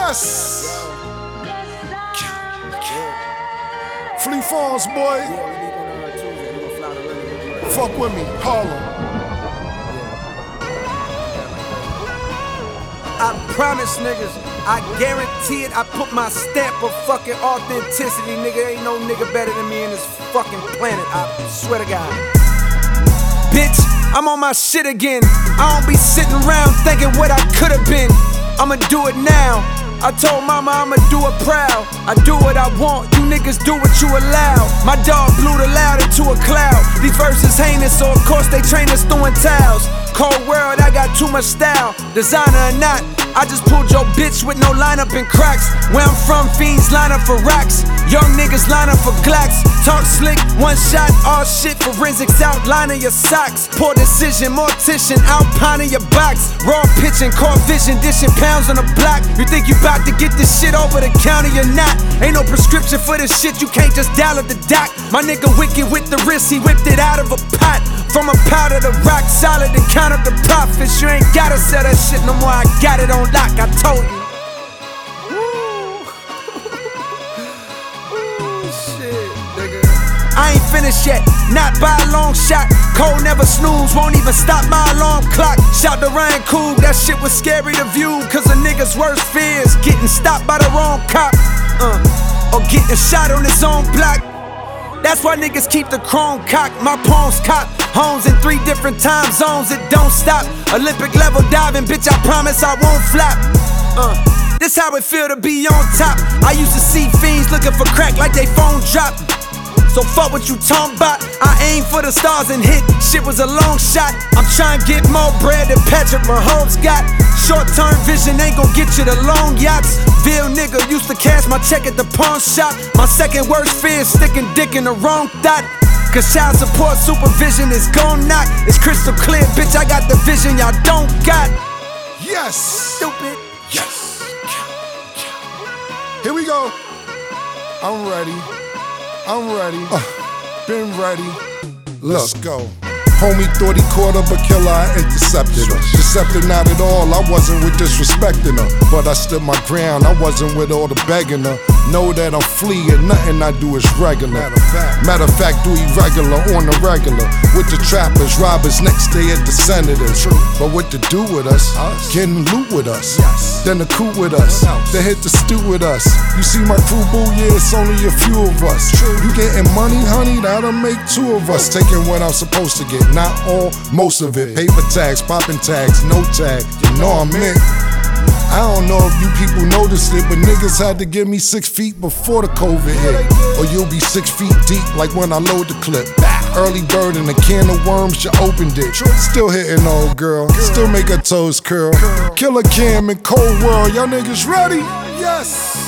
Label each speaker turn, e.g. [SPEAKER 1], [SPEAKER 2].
[SPEAKER 1] Yes! Fleet Farms, boy. Fuck with me, Harlem.
[SPEAKER 2] I promise niggas, I guarantee it, I put my stamp of fucking authenticity, nigga. Ain't no nigga better than me in this fucking planet, I swear to God. Bitch, I'm on my shit again. I don't be sitting around thinking what I could've been. I'ma do it now. I told mama I'ma do it proud. I do what I want, you niggas do what you allow. My dog blew the loud into a cloud. These verses heinous, so of course they train us throwing towels. Cold world, I got too much style. Designer or not, I just pulled your bitch with no lineup and cracks. Where I'm from, fiends line up for racks. Young niggas line up for glacks. Talk slick, one shot, all shit. Forensics outlining your socks. Poor decision, mortician, outpining your box. Raw pitching, caught vision, dishing pounds on the block. You think you bout to get this shit over the counter, you're not. Ain't no prescription for this shit, you can't just dial at the doc. My nigga wicked with the wrist, he whipped it out of a pot. From a powder to rock solid and count up the profits. You ain't gotta sell that shit no more, I got it on lock, I told you. Shit, nigga. I ain't finished yet, not by a long shot. Cold never snooze, won't even stop my alarm clock. Shout to Ryan Cool, that shit was scary to view. Cause a nigga's worst fear is getting stopped by the wrong cop. Or getting shot on his own block. That's why niggas keep the chrome cocked. My palms cocked. Homes in 3 different time zones, it don't stop. Olympic level diving, bitch, I promise I won't flop. This how it feel to be on top. I used to see fiends looking for crack like they phone dropped. So fuck what you talking about. I aim for the stars and hit. Shit was a long shot. I'm trying to get more bread than Patrick Mahomes got. Short-term vision ain't gon' get you the long yachts. Bill nigga used to cash my check at the pawn shop. My second worst fear is sticking dick in the wrong thought. Cause child support supervision is gon' knock. It's crystal clear, bitch, I got the vision y'all don't got.
[SPEAKER 1] Yes!
[SPEAKER 2] Stupid.
[SPEAKER 1] Yes! Here we go. I'm ready. I'm ready. Been ready. Let's go. Homie thought he caught her, but killer, I intercepted her. Deceptive not at all, I wasn't with disrespecting her. But I stood my ground, I wasn't with all the begging her. Know that I'm fleeing, nothing I do is regular. Matter of fact, do irregular on the regular. With the trappers, robbers, next day at the senators. But what to do with us? Getting loot with us. Then the coup with us. They hit the stew with us. You see my crew, boo, yeah, it's only a few of us. You getting money, honey, that'll make 2 of us. Taking what I'm supposed to get. Not all, most of it. Paper tags, popping tags, no tag. You know I'm in. I don't know if you people noticed it, but niggas had to give me 6 feet before the COVID hit. Or you'll be 6 feet deep like when I load the clip. Early bird and a can of worms, you opened it. Still hitting old girl, still make her toes curl. Killer Cam and Cold World, y'all niggas ready? Yes!